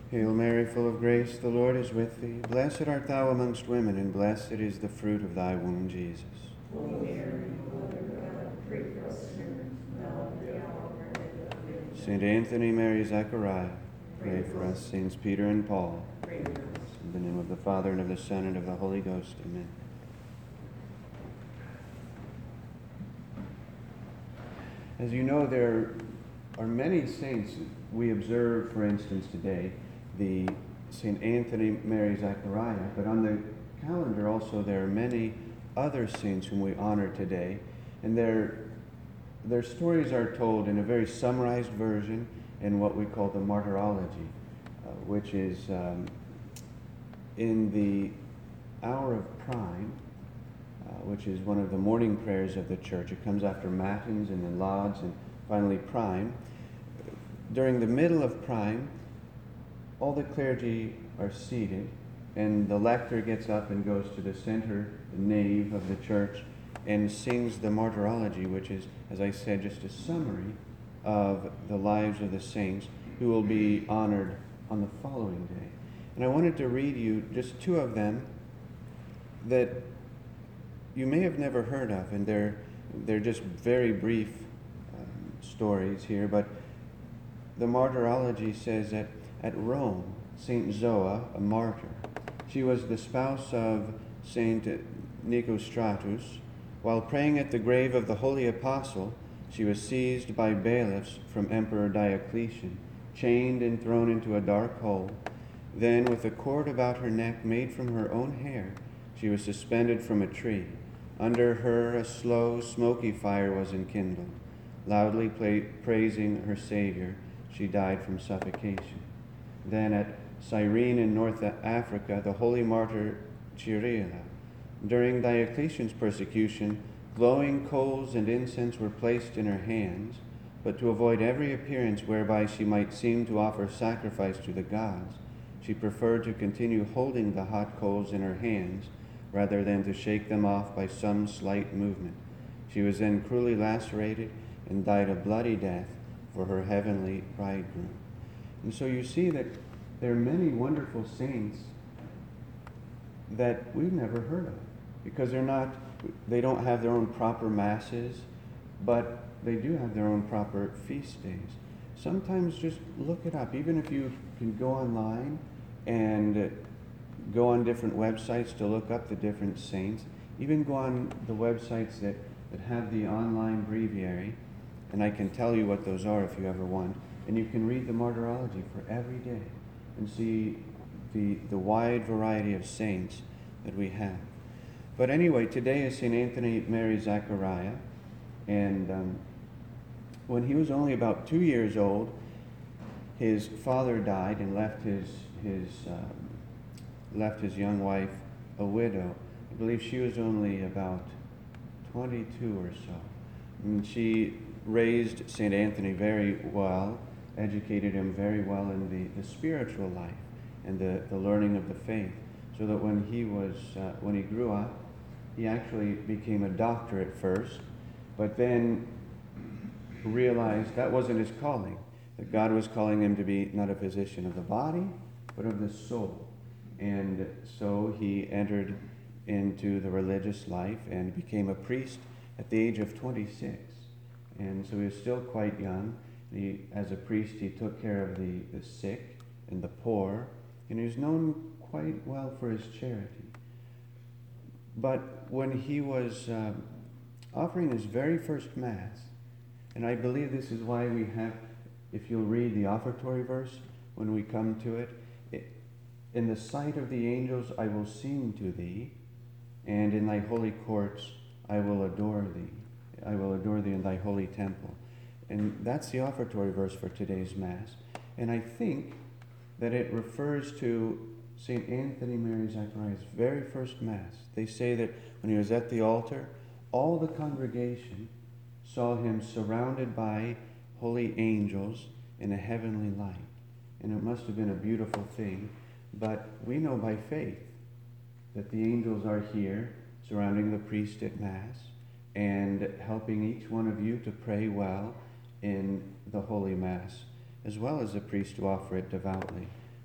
Hail Mary, full of grace, the Lord is with thee. Blessed art thou amongst women, and blessed is the fruit of thy womb, Jesus. Holy Mary, Mother of God, pray for us sinners, now and at the hour of our death. Amen. Saint Anthony, Mary, Zachariah, pray for us. Saints Peter and Paul, Pray for us. in the name of the Father, and of the Son, and of the Holy Ghost. Amen. As you know, there are many saints we observe, for instance, today, the St. Anthony, Mary, Zachariah, but on the calendar also there are many other saints whom we honor today, and their stories are told in a very summarized version in what we call the Martyrology, which is in the hour of prime, which is one of the morning prayers of the Church. It comes after Matins and then Lauds and finally Prime. During the middle of Prime, all the clergy are seated, and the lector gets up and goes to the center nave of the church and sings the Martyrology, which is, as I said, just a summary of the lives of the saints who will be honored on the following day. And I wanted to read you just two of them that you may have never heard of, and they're just very brief stories here, but the Martyrology says that at Rome, Saint Zoa, a martyr, she was the spouse of Saint Nicostratus. While praying at the grave of the holy apostle, she was seized by bailiffs from Emperor Diocletian, chained and thrown into a dark hole. Then, with a cord about her neck made from her own hair, she was suspended from a tree. Under her a slow, smoky fire was enkindled. Loudly praising her Savior, she died from suffocation. Then at Cyrene in North Africa, the holy martyr Cyrilla. During Diocletian's persecution, glowing coals and incense were placed in her hands, but to avoid every appearance whereby she might seem to offer sacrifice to the gods, she preferred to continue holding the hot coals in her hands rather than to shake them off by some slight movement. She was then cruelly lacerated and died a bloody death for her heavenly bridegroom. And so you see that there are many wonderful saints that we've never heard of, because they don't have their own proper masses, but they do have their own proper feast days. Sometimes just look it up, even if you can go online and go on different websites to look up the different saints. Even go on the websites that have the online breviary, and I can tell you what those are if you ever want. And you can read the Martyrology for every day and see the wide variety of saints that we have. But anyway, today is St. Anthony, Mary, Zachariah, and when he was only about 2 years old, his father died and left his young wife a widow. I believe she was only about 22 or so. And she raised St. Anthony very well, educated him very well in the spiritual life and the learning of the faith, so that when he grew up, he actually became a doctor at first, but then realized that wasn't his calling, that God was calling him to be not a physician of the body, but of the soul. And so he entered into the religious life and became a priest at the age of 26. And so he was still quite young. As a priest, he took care of the sick and the poor, and he was known quite well for his charity. But when he was offering his very first Mass, and I believe this is why we have, if you'll read the offertory verse when we come to it, in the sight of the angels I will sing to thee, and in thy holy courts I will adore thee. I will adore thee in thy holy temple. And that's the offertory verse for today's Mass. And I think that it refers to St. Anthony, Mary, Zachariah's very first Mass. They say that when he was at the altar, all the congregation saw him surrounded by holy angels in a heavenly light. And it must have been a beautiful thing. But we know by faith that the angels are here surrounding the priest at Mass and helping each one of you to pray well in the Holy Mass, as well as the priest to offer it devoutly.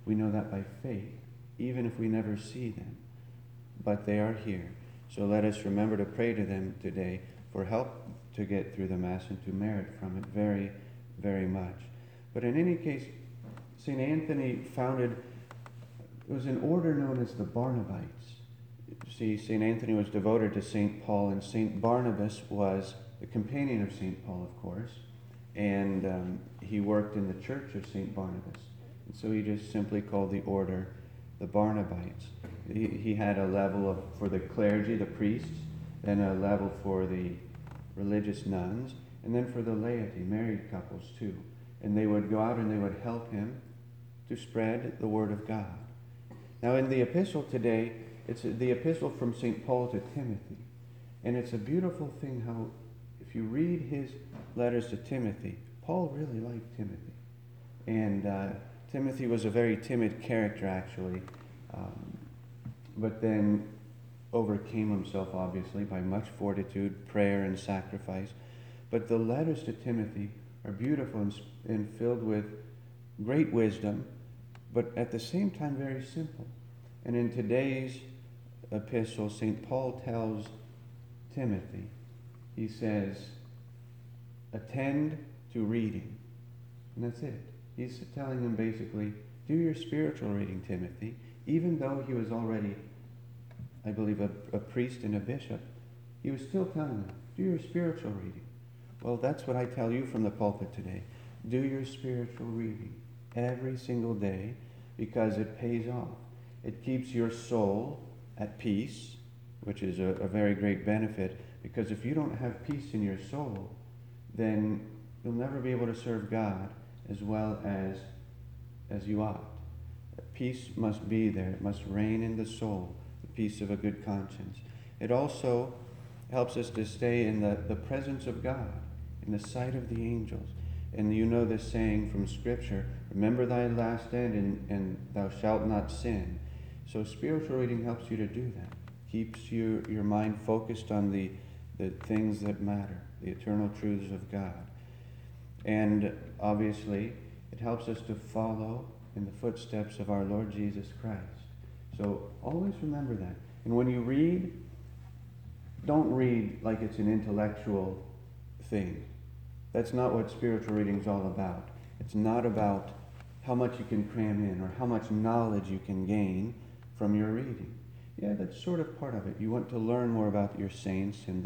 We know that by faith, even if we never see them. But they are here. So let us remember to pray to them today for help to get through the Mass and to merit from it very, very much. But in any case, St. Anthony founded, it was an order known as the Barnabites. See, St. Anthony was devoted to St. Paul, and St. Barnabas was the companion of St. Paul, of course, and he worked in the church of St. Barnabas. And so he just simply called the order the Barnabites. He had a level for the clergy, the priests, then a level for the religious nuns, and then for the laity, married couples too. And they would go out and they would help him to spread the word of God. Now in the epistle today, it's the epistle from St. Paul to Timothy. And it's a beautiful thing how, if you read his letters to Timothy, Paul really liked Timothy. And Timothy was a very timid character, actually, but then overcame himself, obviously, by much fortitude, prayer, and sacrifice. But the letters to Timothy are beautiful and filled with great wisdom, but at the same time very simple. And in today's epistle, St. Paul tells Timothy, he says, attend to reading. And that's it. He's telling him basically, do your spiritual reading, Timothy. Even though he was already, I believe, a priest and a bishop, he was still telling him, do your spiritual reading. Well, that's what I tell you from the pulpit today. Do your spiritual reading every single day, because it pays off. It keeps your soul at peace, which is a very great benefit, because if you don't have peace in your soul, then you'll never be able to serve God as well as you ought. Peace must be there. It must reign in the soul, the peace of a good conscience. It also helps us to stay in the presence of God, in the sight of the angels. And you know this saying from Scripture, remember thy last end and thou shalt not sin. So spiritual reading helps you to do that. Keeps your mind focused on the things that matter, the eternal truths of God. And obviously, it helps us to follow in the footsteps of our Lord Jesus Christ. So always remember that. And when you read, don't read like it's an intellectual thing. That's not what spiritual reading is all about. It's not about how much you can cram in or how much knowledge you can gain from your reading. Yeah, that's sort of part of it. You want to learn more about your saints and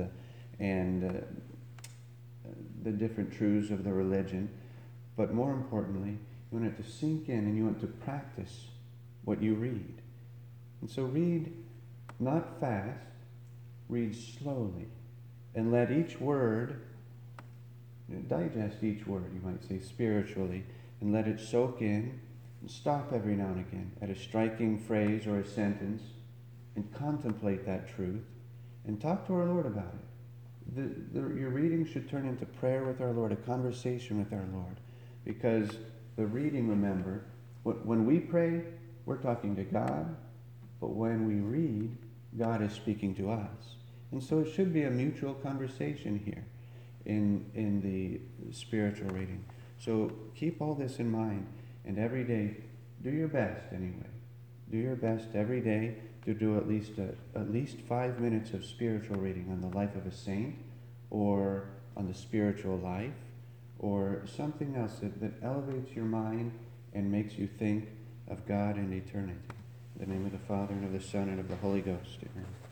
the different truths of the religion. But more importantly, you want it to sink in and you want to practice what you read. And so read not fast, read slowly, and let each word, digest each word, you might say, spiritually, and let it soak in, and stop every now and again at a striking phrase or a sentence, and contemplate that truth, and talk to our Lord about it. Your reading should turn into prayer with our Lord, a conversation with our Lord, because the reading, remember, when we pray, we're talking to God, but when we read, God is speaking to us. And so it should be a mutual conversation here in the spiritual reading. So keep all this in mind, and every day, do your best anyway. Do your best every day to do at least 5 minutes of spiritual reading on the life of a saint, or on the spiritual life, or something else that elevates your mind and makes you think of God and eternity. In the name of the Father, and of the Son, and of the Holy Ghost. Amen.